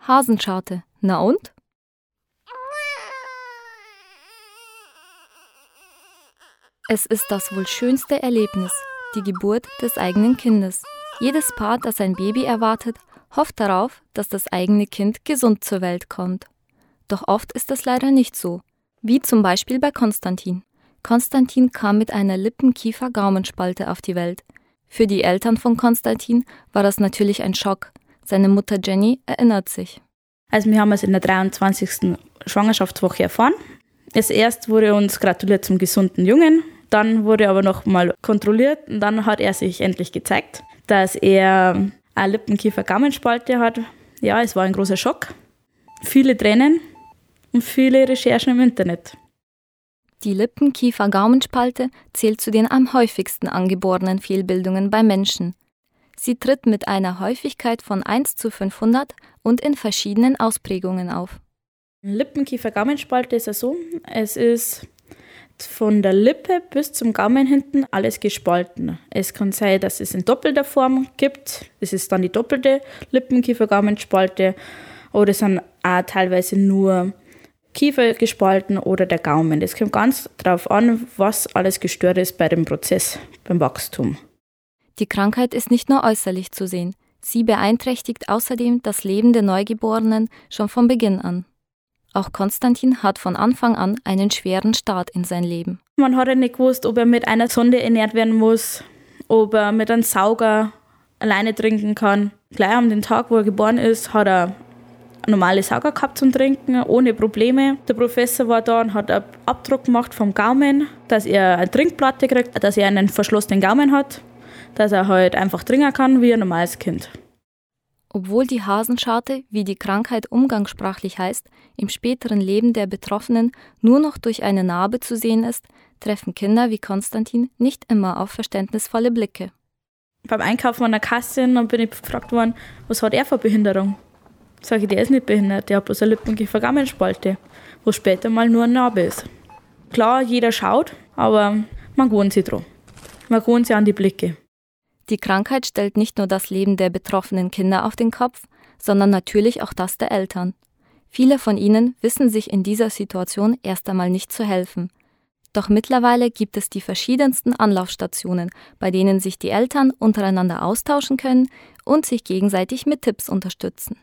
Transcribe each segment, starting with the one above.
Hasenscharte. Na und? Es ist das wohl schönste Erlebnis, die Geburt des eigenen Kindes. Jedes Paar, das ein Baby erwartet, hofft darauf, dass das eigene Kind gesund zur Welt kommt. Doch oft ist das leider nicht so, wie zum Beispiel bei Konstantin. Konstantin kam mit einer Lippen-Kiefer-Gaumenspalte auf die Welt. Für die Eltern von Konstantin war das natürlich ein Schock. Seine Mutter Jenny erinnert sich. Also wir haben es in der 23. Schwangerschaftswoche erfahren. Erst wurde uns gratuliert zum gesunden Jungen, dann wurde aber noch mal kontrolliert und dann hat er sich endlich gezeigt, dass er eine Lippen-Kiefer-Gaumenspalte hat. Ja, es war ein großer Schock. Viele Tränen und viele Recherchen im Internet. Die Lippen-Kiefer-Gaumenspalte zählt zu den am häufigsten angeborenen Fehlbildungen bei Menschen. Sie tritt mit einer Häufigkeit von 1:500 und in verschiedenen Ausprägungen auf. Lippen-Kiefer-Gaumenspalte ist ja so, es ist von der Lippe bis zum Gaumen hinten alles gespalten. Es kann sein, dass es in doppelter Form gibt, es ist dann die doppelte Lippen-Kiefer-Gaumenspalte oder es sind auch teilweise nur Kiefer gespalten oder der Gaumen. Das kommt ganz darauf an, was alles gestört ist bei dem Prozess, beim Wachstum. Die Krankheit ist nicht nur äußerlich zu sehen, sie beeinträchtigt außerdem das Leben der Neugeborenen schon von Beginn an. Auch Konstantin hat von Anfang an einen schweren Start in sein Leben. Man hat ja nicht gewusst, ob er mit einer Sonde ernährt werden muss, ob er mit einem Sauger alleine trinken kann. Gleich an dem Tag, wo er geboren ist, hat er eine normale Sauger gehabt zum Trinken, ohne Probleme. Der Professor war da und hat einen Abdruck gemacht vom Gaumen, dass er eine Trinkplatte kriegt, dass er einen verschlossenen Gaumen hat, dass er halt einfach trinken kann wie ein normales Kind. Obwohl die Hasenscharte, wie die Krankheit umgangssprachlich heißt, im späteren Leben der Betroffenen nur noch durch eine Narbe zu sehen ist, treffen Kinder wie Konstantin nicht immer auf verständnisvolle Blicke. Beim Einkaufen an der Kasse bin ich gefragt worden, was hat er für Behinderung? Sage ich, der ist nicht behindert, der hat bloß eine Lippen-Kiefer-Gaumenspalte, wo später mal nur eine Narbe ist. Klar, jeder schaut, aber man gewöhnt sich dran. Man gewöhnt sich an die Blicke. Die Krankheit stellt nicht nur das Leben der betroffenen Kinder auf den Kopf, sondern natürlich auch das der Eltern. Viele von ihnen wissen sich in dieser Situation erst einmal nicht zu helfen. Doch mittlerweile gibt es die verschiedensten Anlaufstationen, bei denen sich die Eltern untereinander austauschen können und sich gegenseitig mit Tipps unterstützen.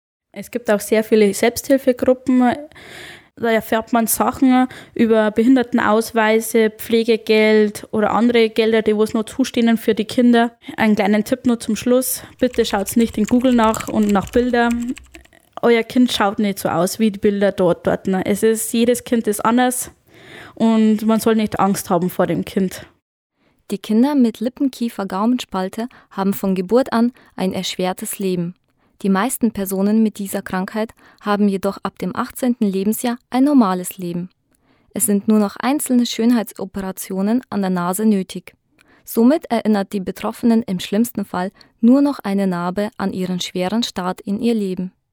Es gibt auch sehr viele Selbsthilfegruppen. Da erfährt man Sachen über Behindertenausweise, Pflegegeld oder andere Gelder, die noch zustehen für die Kinder. Einen kleinen Tipp nur zum Schluss. Bitte schaut nicht in Google nach und nach Bildern. Euer Kind schaut nicht so aus wie die Bilder dort. Jedes Kind ist anders und man soll nicht Angst haben vor dem Kind. Die Kinder mit Lippen-Kiefer-Gaumenspalte haben von Geburt an ein erschwertes Leben. Die meisten Personen mit dieser Krankheit haben jedoch ab dem 18. Lebensjahr ein normales Leben. Es sind nur noch einzelne Schönheitsoperationen an der Nase nötig. Somit erinnert die Betroffenen im schlimmsten Fall nur noch eine Narbe an ihren schweren Start in ihr Leben.